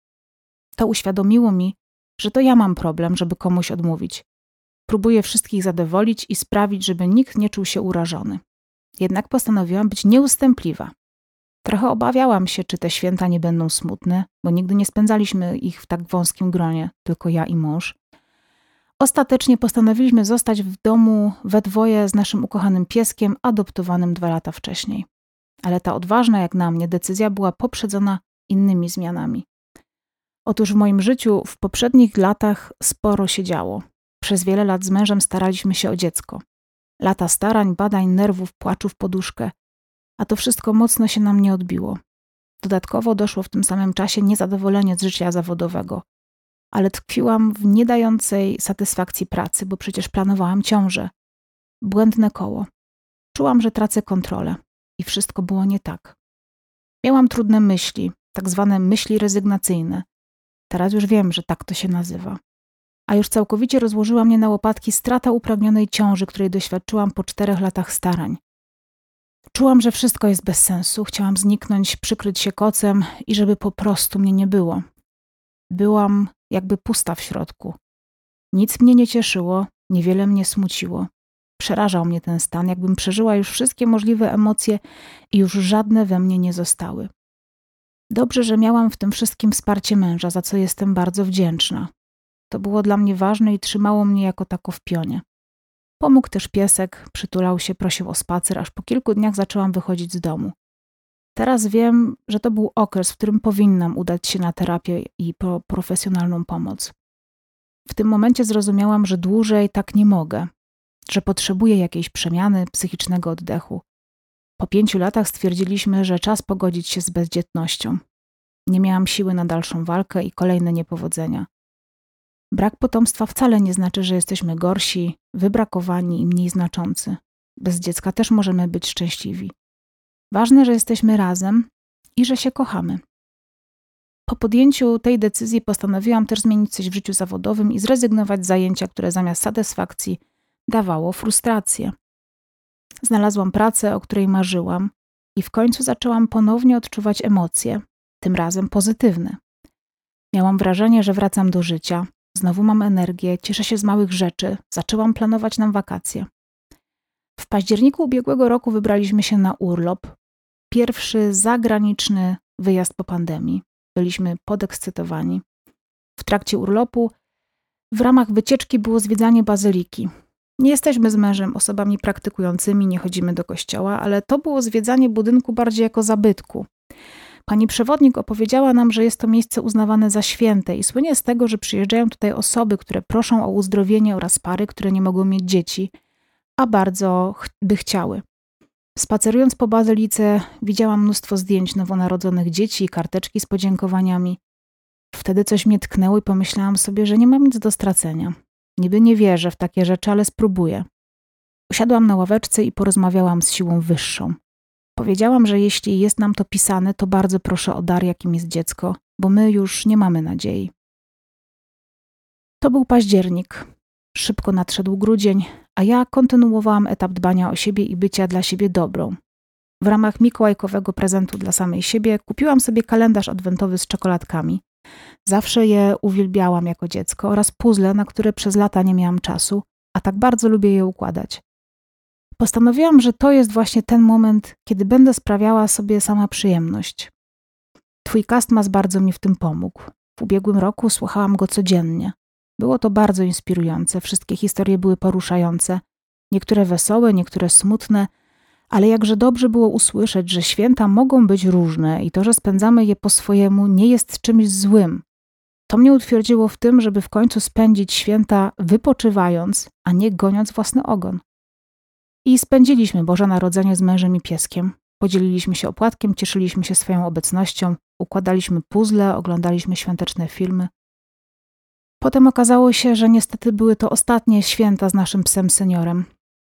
To uświadomiło mi, że to ja mam problem, żeby komuś odmówić. Próbuję wszystkich zadowolić i sprawić, żeby nikt nie czuł się urażony. Jednak postanowiłam być nieustępliwa. Trochę obawiałam się, czy te święta nie będą smutne, bo nigdy nie spędzaliśmy ich w tak wąskim gronie, tylko ja i mąż. Ostatecznie postanowiliśmy zostać w domu we dwoje z naszym ukochanym pieskiem, adoptowanym dwa lata wcześniej. Ale ta odważna, jak na mnie, decyzja była poprzedzona innymi zmianami. Otóż w moim życiu w poprzednich latach sporo się działo. Przez wiele lat z mężem staraliśmy się o dziecko. Lata starań, badań, nerwów, płaczu w poduszkę. A to wszystko mocno się na mnie odbiło. Dodatkowo doszło w tym samym czasie niezadowolenie z życia zawodowego. Ale tkwiłam w nie dającej satysfakcji pracy, bo przecież planowałam ciążę. Błędne koło. Czułam, że tracę kontrolę. I wszystko było nie tak. Miałam trudne myśli, tak zwane myśli rezygnacyjne. Teraz już wiem, że tak to się nazywa. A już całkowicie rozłożyła mnie na łopatki strata upragnionej ciąży, której doświadczyłam po czterech latach starań. Czułam, że wszystko jest bez sensu, chciałam zniknąć, przykryć się kocem i żeby po prostu mnie nie było. Byłam jakby pusta w środku. Nic mnie nie cieszyło, niewiele mnie smuciło. Przerażał mnie ten stan, jakbym przeżyła już wszystkie możliwe emocje i już żadne we mnie nie zostały. Dobrze, że miałam w tym wszystkim wsparcie męża, za co jestem bardzo wdzięczna. To było dla mnie ważne i trzymało mnie jako tako w pionie. Pomógł też piesek, przytulał się, prosił o spacer, aż po kilku dniach zaczęłam wychodzić z domu. Teraz wiem, że to był okres, w którym powinnam udać się na terapię i po profesjonalną pomoc. W tym momencie zrozumiałam, że dłużej tak nie mogę, że potrzebuję jakiejś przemiany, psychicznego oddechu. Po pięciu latach stwierdziliśmy, że czas pogodzić się z bezdzietnością. Nie miałam siły na dalszą walkę i kolejne niepowodzenia. Brak potomstwa wcale nie znaczy, że jesteśmy gorsi, wybrakowani i mniej znaczący. Bez dziecka też możemy być szczęśliwi. Ważne, że jesteśmy razem i że się kochamy. Po podjęciu tej decyzji postanowiłam też zmienić coś w życiu zawodowym i zrezygnować z zajęcia, które zamiast satysfakcji dawało frustrację. Znalazłam pracę, o której marzyłam i w końcu zaczęłam ponownie odczuwać emocje, tym razem pozytywne. Miałam wrażenie, że wracam do życia, znowu mam energię, cieszę się z małych rzeczy, zaczęłam planować nam wakacje. W październiku ubiegłego roku wybraliśmy się na urlop, pierwszy zagraniczny wyjazd po pandemii. Byliśmy podekscytowani. W trakcie urlopu w ramach wycieczki było zwiedzanie bazyliki. Nie jesteśmy z mężem osobami praktykującymi, nie chodzimy do kościoła, ale to było zwiedzanie budynku bardziej jako zabytku. Pani przewodnik opowiedziała nam, że jest to miejsce uznawane za święte i słynie z tego, że przyjeżdżają tutaj osoby, które proszą o uzdrowienie oraz pary, które nie mogą mieć dzieci, a bardzo ch- by chciały. Spacerując po bazylice widziałam mnóstwo zdjęć nowonarodzonych dzieci i karteczki z podziękowaniami. Wtedy coś mnie tknęło i pomyślałam sobie, że nie mam nic do stracenia. Niby nie wierzę w takie rzeczy, ale spróbuję. Usiadłam na ławeczce i porozmawiałam z siłą wyższą. Powiedziałam, że jeśli jest nam to pisane, to bardzo proszę o dar, jakim jest dziecko, bo my już nie mamy nadziei. To był październik. Szybko nadszedł grudzień, a ja kontynuowałam etap dbania o siebie i bycia dla siebie dobrą. W ramach mikołajkowego prezentu dla samej siebie kupiłam sobie kalendarz adwentowy z czekoladkami. Zawsze je uwielbiałam jako dziecko oraz puzzle, na które przez lata nie miałam czasu, a tak bardzo lubię je układać. Postanowiłam, że to jest właśnie ten moment, kiedy będę sprawiała sobie sama przyjemność. Twój Castmas bardzo mi w tym pomógł. W ubiegłym roku słuchałam go codziennie. Było to bardzo inspirujące, wszystkie historie były poruszające, niektóre wesołe, niektóre smutne, ale jakże dobrze było usłyszeć, że święta mogą być różne i to, że spędzamy je po swojemu, nie jest czymś złym. To mnie utwierdziło w tym, żeby w końcu spędzić święta wypoczywając, a nie goniąc własny ogon. I spędziliśmy Boże Narodzenie z mężem i pieskiem. Podzieliliśmy się opłatkiem, cieszyliśmy się swoją obecnością, układaliśmy puzzle, oglądaliśmy świąteczne filmy. Potem okazało się, że niestety były to ostatnie święta z naszym psem seniorem.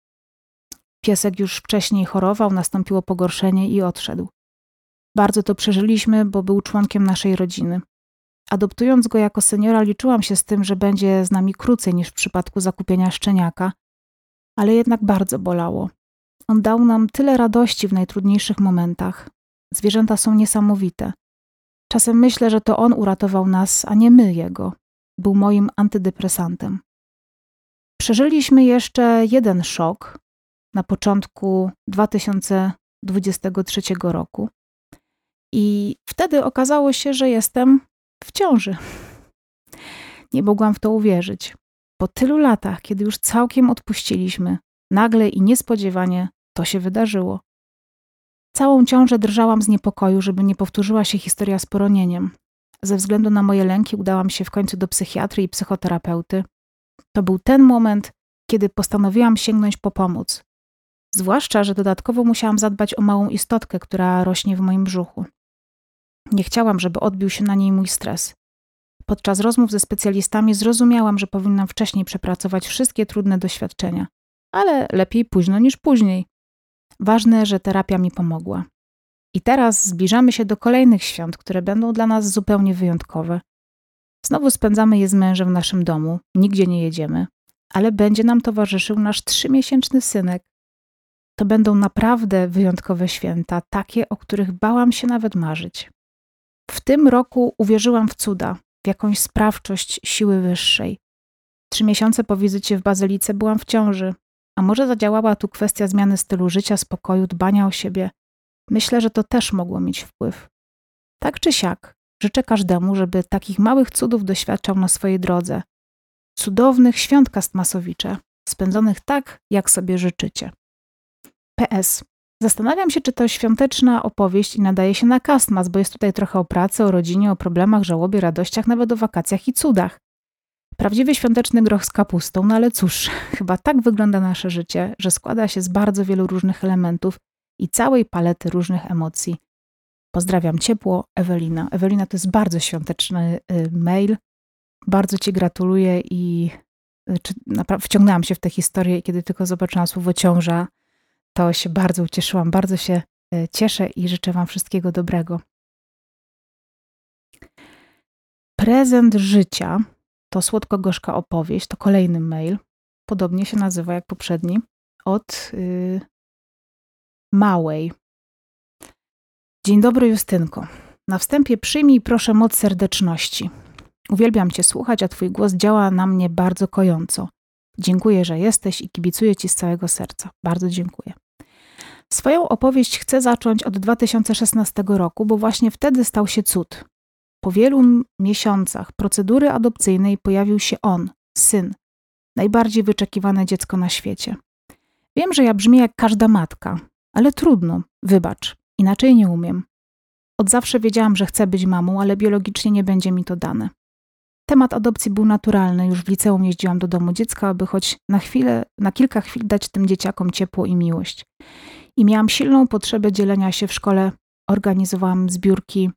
Piesek już wcześniej chorował, nastąpiło pogorszenie i odszedł. Bardzo to przeżyliśmy, bo był członkiem naszej rodziny. Adoptując go jako seniora, liczyłam się z tym, że będzie z nami krócej niż w przypadku zakupienia szczeniaka, ale jednak bardzo bolało. On dał nam tyle radości w najtrudniejszych momentach. Zwierzęta są niesamowite. Czasem myślę, że to on uratował nas, a nie my jego. Był moim antydepresantem. Przeżyliśmy jeszcze jeden szok na początku dwa tysiące dwudziestego trzeciego roku i wtedy okazało się, że jestem w ciąży. Nie mogłam w to uwierzyć. Po tylu latach, kiedy już całkiem odpuściliśmy, nagle i niespodziewanie to się wydarzyło. Całą ciążę drżałam z niepokoju, żeby nie powtórzyła się historia z poronieniem. Ze względu na moje lęki udałam się w końcu do psychiatry i psychoterapeuty. To był ten moment, kiedy postanowiłam sięgnąć po pomoc. Zwłaszcza, że dodatkowo musiałam zadbać o małą istotkę, która rośnie w moim brzuchu. Nie chciałam, żeby odbił się na niej mój stres. Podczas rozmów ze specjalistami zrozumiałam, że powinnam wcześniej przepracować wszystkie trudne doświadczenia. Ale lepiej późno niż później. Ważne, że terapia mi pomogła. I teraz zbliżamy się do kolejnych świąt, które będą dla nas zupełnie wyjątkowe. Znowu spędzamy je z mężem w naszym domu, nigdzie nie jedziemy, ale będzie nam towarzyszył nasz trzymiesięczny synek. To będą naprawdę wyjątkowe święta, takie, o których bałam się nawet marzyć. W tym roku uwierzyłam w cuda, w jakąś sprawczość siły wyższej. Trzy miesiące po wizycie w bazylice byłam w ciąży, a może zadziałała tu kwestia zmiany stylu życia, spokoju, dbania o siebie. Myślę, że to też mogło mieć wpływ. Tak czy siak, życzę każdemu, żeby takich małych cudów doświadczał na swojej drodze. Cudownych świąt Kastmasowicze, spędzonych tak, jak sobie życzycie. P S. Zastanawiam się, czy to świąteczna opowieść i nadaje się na Kastmas, bo jest tutaj trochę o pracy, o rodzinie, o problemach, żałobie, radościach, nawet o wakacjach i cudach. Prawdziwy świąteczny groch z kapustą, no ale cóż, chyba tak wygląda nasze życie, że składa się z bardzo wielu różnych elementów i całej palety różnych emocji. Pozdrawiam ciepło, Ewelina. Ewelina, to jest bardzo świąteczny y, mail. Bardzo ci gratuluję i y, czy, naprawdę wciągnęłam się w tę historię i kiedy tylko zobaczyłam słowo ciąża, to się bardzo ucieszyłam. Bardzo się y, cieszę i życzę wam wszystkiego dobrego. Prezent życia to słodko-gorzka opowieść, to kolejny mail. Podobnie się nazywa jak poprzedni. Od y, Małej. Dzień dobry, Justynko. Na wstępie przyjmij proszę moc serdeczności. Uwielbiam cię słuchać, a twój głos działa na mnie bardzo kojąco. Dziękuję, że jesteś i kibicuję ci z całego serca. Bardzo dziękuję. Swoją opowieść chcę zacząć od dwa tysiące szesnastego roku, bo właśnie wtedy stał się cud. Po wielu miesiącach procedury adopcyjnej pojawił się on, syn, najbardziej wyczekiwane dziecko na świecie. Wiem, że ja brzmię jak każda matka, ale trudno, wybacz, inaczej nie umiem. Od zawsze wiedziałam, że chcę być mamą, ale biologicznie nie będzie mi to dane. Temat adopcji był naturalny, już w liceum jeździłam do domu dziecka, aby choć na chwilę, na kilka chwil dać tym dzieciakom ciepło i miłość. I miałam silną potrzebę dzielenia się w szkole, organizowałam zbiórki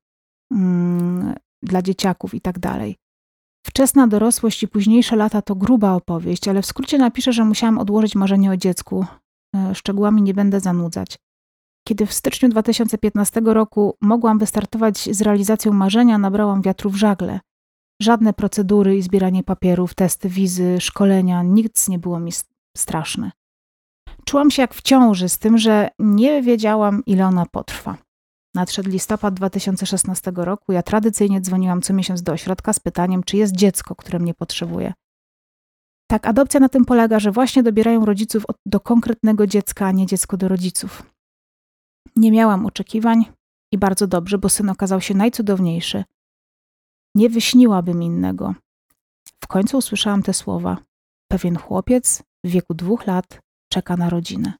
mm, dla dzieciaków i tak dalej. Wczesna dorosłość i późniejsze lata to gruba opowieść, ale w skrócie napiszę, że musiałam odłożyć marzenie o dziecku. Szczegółami nie będę zanudzać. Kiedy w styczniu dwa tysiące piętnastego roku mogłam wystartować z realizacją marzenia, nabrałam wiatru w żagle. Żadne procedury i zbieranie papierów, testy, wizy, szkolenia, nic nie było mi straszne. Czułam się jak w ciąży, z tym, że nie wiedziałam, ile ona potrwa. Nadszedł listopad dwa tysiące szesnastego roku, ja tradycyjnie dzwoniłam co miesiąc do ośrodka z pytaniem, czy jest dziecko, które mnie potrzebuje. Tak, adopcja na tym polega, że właśnie dobierają rodziców do konkretnego dziecka, a nie dziecko do rodziców. Nie miałam oczekiwań i bardzo dobrze, bo syn okazał się najcudowniejszy. Nie wyśniłabym innego. W końcu usłyszałam te słowa. Pewien chłopiec w wieku dwóch lat czeka na rodzinę.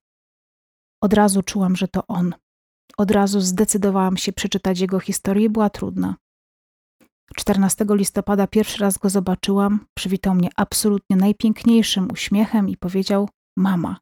Od razu czułam, że to on. Od razu zdecydowałam się przeczytać jego historię i była trudna. czternastego listopada pierwszy raz go zobaczyłam, przywitał mnie absolutnie najpiękniejszym uśmiechem i powiedział: mama.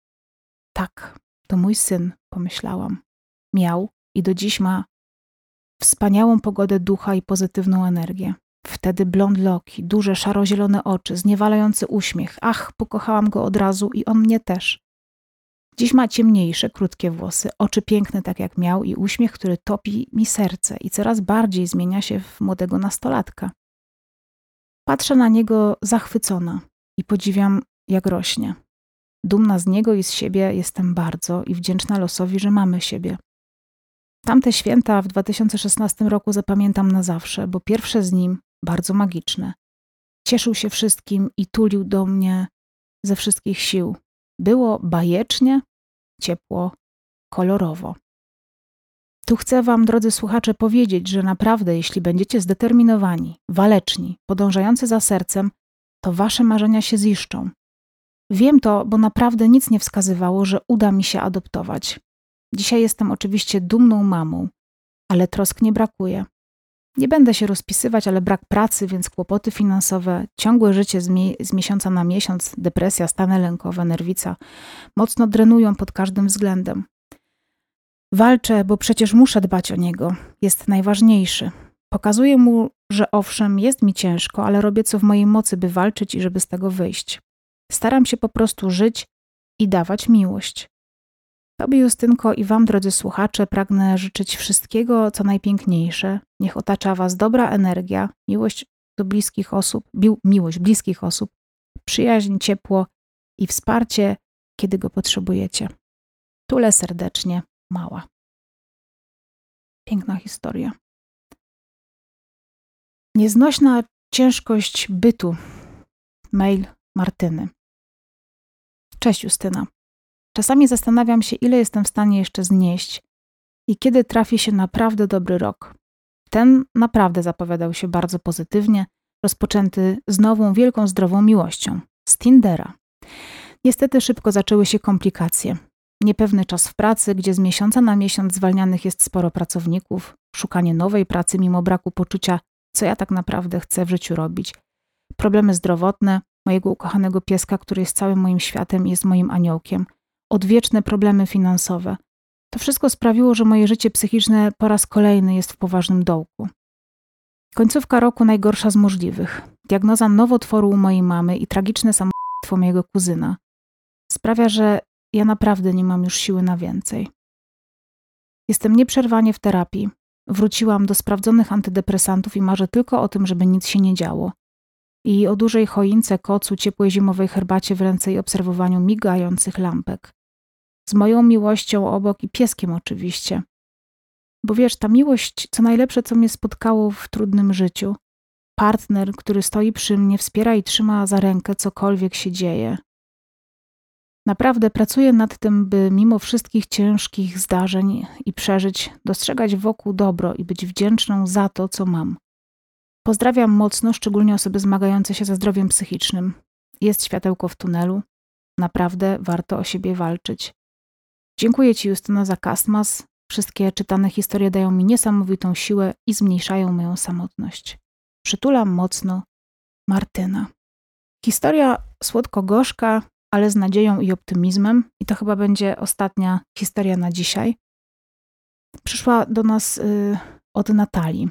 Tak, to mój syn, pomyślałam. Miał i do dziś ma wspaniałą pogodę ducha i pozytywną energię. Wtedy blond loki, duże szaro-zielone oczy, zniewalający uśmiech. Ach, pokochałam go od razu i on mnie też. Dziś ma ciemniejsze, krótkie włosy, oczy piękne tak jak miał i uśmiech, który topi mi serce i coraz bardziej zmienia się w młodego nastolatka. Patrzę na niego zachwycona i podziwiam, jak rośnie. Dumna z niego i z siebie jestem bardzo i wdzięczna losowi, że mamy siebie. Tamte święta w dwa tysiące szesnastym roku zapamiętam na zawsze, bo pierwsze z nim bardzo magiczne. Cieszył się wszystkim i tulił do mnie ze wszystkich sił. Było bajecznie, ciepło, kolorowo. Tu chcę wam, drodzy słuchacze, powiedzieć, że naprawdę, jeśli będziecie zdeterminowani, waleczni, podążający za sercem, to wasze marzenia się ziszczą. Wiem to, bo naprawdę nic nie wskazywało, że uda mi się adoptować. Dzisiaj jestem oczywiście dumną mamą, ale trosk nie brakuje. Nie będę się rozpisywać, ale brak pracy, więc kłopoty finansowe, ciągłe życie z, mi- z miesiąca na miesiąc, depresja, stany lękowe, nerwica mocno drenują pod każdym względem. Walczę, bo przecież muszę dbać o niego. Jest najważniejszy. Pokazuję mu, że owszem, jest mi ciężko, ale robię co w mojej mocy, by walczyć i żeby z tego wyjść. Staram się po prostu żyć i dawać miłość. Tobie, Justynko, i wam, drodzy słuchacze, pragnę życzyć wszystkiego, co najpiękniejsze. Niech otacza was dobra energia, miłość do bliskich osób, bi- miłość bliskich osób, przyjaźń, ciepło i wsparcie, kiedy go potrzebujecie. Tulę serdecznie, Mała. Piękna historia. Nieznośna ciężkość bytu. Mail Martyny. Cześć, Justyna. Czasami zastanawiam się, ile jestem w stanie jeszcze znieść i kiedy trafi się naprawdę dobry rok. Ten naprawdę zapowiadał się bardzo pozytywnie, rozpoczęty z nową, wielką, zdrową miłością. Z Tindera. Niestety szybko zaczęły się komplikacje. Niepewny czas w pracy, gdzie z miesiąca na miesiąc zwalnianych jest sporo pracowników, szukanie nowej pracy mimo braku poczucia, co ja tak naprawdę chcę w życiu robić. Problemy zdrowotne, mojego ukochanego pieska, który jest całym moim światem i jest moim aniołkiem. Odwieczne problemy finansowe. To wszystko sprawiło, że moje życie psychiczne po raz kolejny jest w poważnym dołku. Końcówka roku najgorsza z możliwych. Diagnoza nowotworu u mojej mamy i tragiczne samobójstwo mojego kuzyna sprawia, że ja naprawdę nie mam już siły na więcej. Jestem nieprzerwanie w terapii. Wróciłam do sprawdzonych antydepresantów i marzę tylko o tym, żeby nic się nie działo. I o dużej choince, kocu, ciepłej zimowej herbacie w ręce i obserwowaniu migających lampek. Z moją miłością obok i pieskiem oczywiście. Bo wiesz, ta miłość, co najlepsze, co mnie spotkało w trudnym życiu. Partner, który stoi przy mnie, wspiera i trzyma za rękę, cokolwiek się dzieje. Naprawdę pracuję nad tym, by mimo wszystkich ciężkich zdarzeń i przeżyć, dostrzegać wokół dobro i być wdzięczną za to, co mam. Pozdrawiam mocno, szczególnie osoby zmagające się ze zdrowiem psychicznym. Jest światełko w tunelu. Naprawdę warto o siebie walczyć. Dziękuję Ci, Justyno, za Castmas. Wszystkie czytane historie dają mi niesamowitą siłę i zmniejszają moją samotność. Przytulam mocno, Martyna. Historia słodko-gorzka, ale z nadzieją i optymizmem. I to chyba będzie ostatnia historia na dzisiaj. Przyszła do nas y, od Natalii.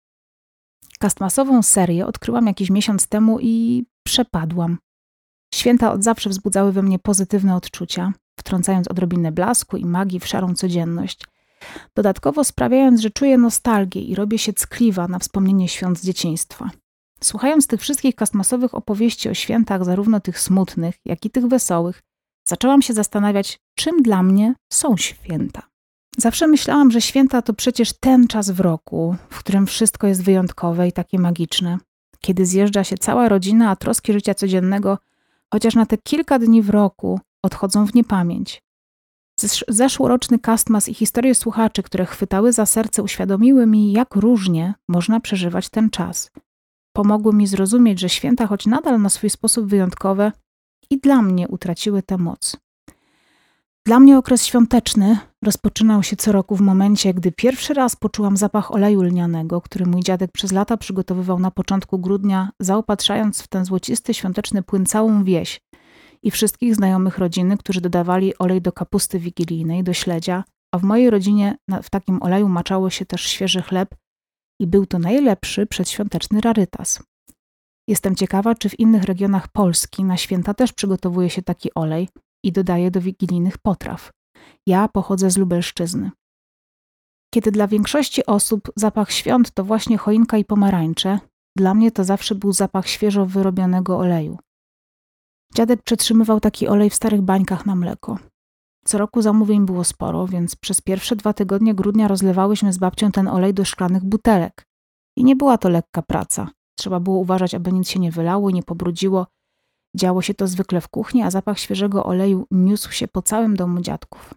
Castmasową serię odkryłam jakiś miesiąc temu i przepadłam. Święta od zawsze wzbudzały we mnie pozytywne odczucia, wtrącając odrobinę blasku i magii w szarą codzienność. Dodatkowo sprawiając, że czuję nostalgię i robię się ckliwa na wspomnienie świąt z dzieciństwa. Słuchając tych wszystkich castmasowych opowieści o świętach, zarówno tych smutnych, jak i tych wesołych, zaczęłam się zastanawiać, czym dla mnie są święta. Zawsze myślałam, że święta to przecież ten czas w roku, w którym wszystko jest wyjątkowe i takie magiczne. Kiedy zjeżdża się cała rodzina, a troski życia codziennego, chociaż na te kilka dni w roku, odchodzą w niepamięć. Zesz- zeszłoroczny Castmas i historie słuchaczy, które chwytały za serce, uświadomiły mi, jak różnie można przeżywać ten czas. Pomogły mi zrozumieć, że święta, choć nadal na swój sposób wyjątkowe, i dla mnie utraciły tę moc. Dla mnie okres świąteczny rozpoczynał się co roku w momencie, gdy pierwszy raz poczułam zapach oleju lnianego, który mój dziadek przez lata przygotowywał na początku grudnia, zaopatrzając w ten złocisty świąteczny płyn całą wieś i wszystkich znajomych rodziny, którzy dodawali olej do kapusty wigilijnej, do śledzia, a w mojej rodzinie w takim oleju maczało się też świeży chleb i był to najlepszy przedświąteczny rarytas. Jestem ciekawa, czy w innych regionach Polski na święta też przygotowuje się taki olej i dodaje do wigilijnych potraw. Ja pochodzę z Lubelszczyzny. Kiedy dla większości osób zapach świąt to właśnie choinka i pomarańcze, dla mnie to zawsze był zapach świeżo wyrobionego oleju. Dziadek przetrzymywał taki olej w starych bańkach na mleko. Co roku zamówień było sporo, więc przez pierwsze dwa tygodnie grudnia rozlewałyśmy z babcią ten olej do szklanych butelek. I nie była to lekka praca. Trzeba było uważać, aby nic się nie wylało i nie pobrudziło. Działo się to zwykle w kuchni, a zapach świeżego oleju niósł się po całym domu dziadków.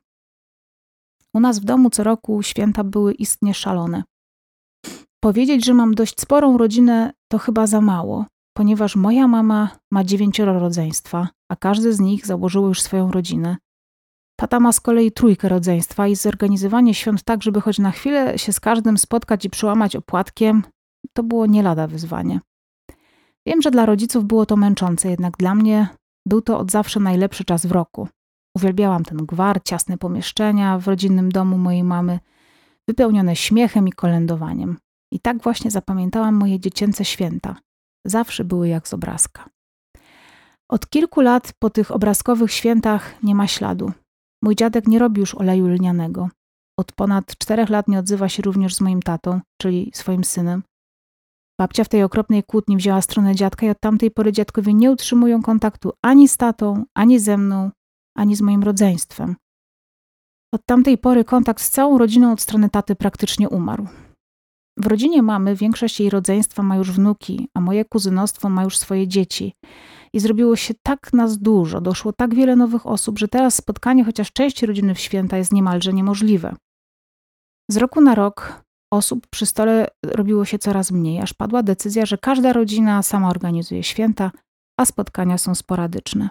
U nas w domu co roku święta były istnie szalone. Powiedzieć, że mam dość sporą rodzinę, to chyba za mało, ponieważ moja mama ma dziewięcioro rodzeństwa, a każdy z nich założyło już swoją rodzinę. Tata ma z kolei trójkę rodzeństwa i zorganizowanie świąt tak, żeby choć na chwilę się z każdym spotkać i przełamać opłatkiem, to było nie lada wyzwanie. Wiem, że dla rodziców było to męczące, jednak dla mnie był to od zawsze najlepszy czas w roku. Uwielbiałam ten gwar, ciasne pomieszczenia w rodzinnym domu mojej mamy, wypełnione śmiechem i kolędowaniem. I tak właśnie zapamiętałam moje dziecięce święta. Zawsze były jak z obrazka. Od kilku lat po tych obrazkowych świętach nie ma śladu. Mój dziadek nie robi już oleju lnianego. Od ponad czterech lat nie odzywa się również z moim tatą, czyli swoim synem. Babcia w tej okropnej kłótni wzięła stronę dziadka i od tamtej pory dziadkowie nie utrzymują kontaktu ani z tatą, ani ze mną, ani z moim rodzeństwem. Od tamtej pory kontakt z całą rodziną od strony taty praktycznie umarł. W rodzinie mamy większość jej rodzeństwa ma już wnuki, a moje kuzynostwo ma już swoje dzieci. I zrobiło się tak nas dużo, doszło tak wiele nowych osób, że teraz spotkanie chociaż części rodziny w święta jest niemalże niemożliwe. Z roku na rok osób przy stole robiło się coraz mniej, aż padła decyzja, że każda rodzina sama organizuje święta, a spotkania są sporadyczne.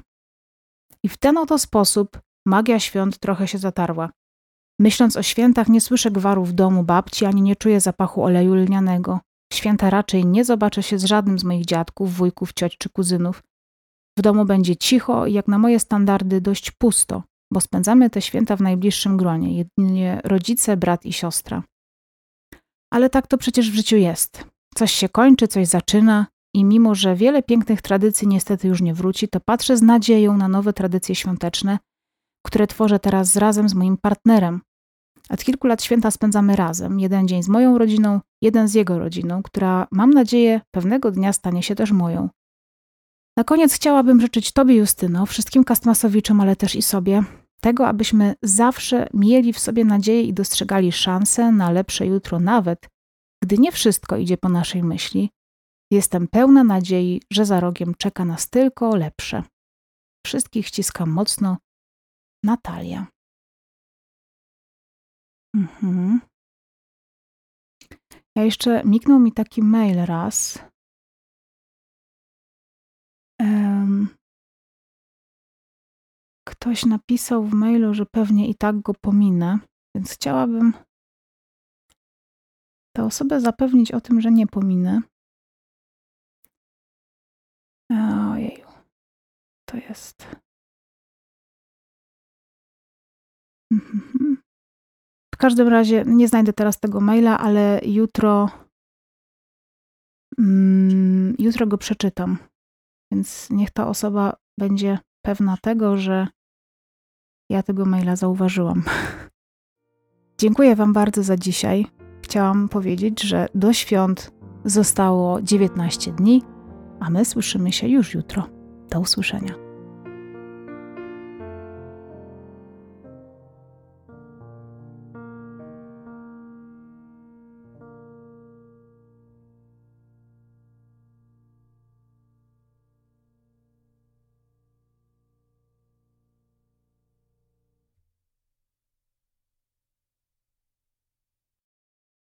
I w ten oto sposób magia świąt trochę się zatarła. Myśląc o świętach, nie słyszę gwaru w domu babci, ani nie czuję zapachu oleju lnianego. W święta raczej nie zobaczę się z żadnym z moich dziadków, wujków, cioć czy kuzynów. W domu będzie cicho i jak na moje standardy dość pusto, bo spędzamy te święta w najbliższym gronie, jedynie rodzice, brat i siostra. Ale tak to przecież w życiu jest. Coś się kończy, coś zaczyna i mimo, że wiele pięknych tradycji niestety już nie wróci, to patrzę z nadzieją na nowe tradycje świąteczne, które tworzę teraz razem z moim partnerem. Od kilku lat święta spędzamy razem. Jeden dzień z moją rodziną, jeden z jego rodziną, która, mam nadzieję, pewnego dnia stanie się też moją. Na koniec chciałabym życzyć Tobie, Justyno, wszystkim Kastmasowiczom, ale też i sobie, tego, abyśmy zawsze mieli w sobie nadzieję i dostrzegali szansę na lepsze jutro, nawet gdy nie wszystko idzie po naszej myśli. Jestem pełna nadziei, że za rogiem czeka nas tylko lepsze. Wszystkich ściskam mocno. Natalia. Mhm. Ja jeszcze mignął mi taki mail raz. Um, ktoś napisał w mailu, że pewnie i tak go pominę, więc chciałabym tę osobę zapewnić o tym, że nie pominę. Ojeju, to jest... Mhm. W każdym razie nie znajdę teraz tego maila, ale jutro mm, jutro go przeczytam. Więc niech ta osoba będzie pewna tego, że ja tego maila zauważyłam. Dziękuję Wam bardzo za dzisiaj. Chciałam powiedzieć, że do świąt zostało dziewiętnaście dni, a my słyszymy się już jutro. Do usłyszenia.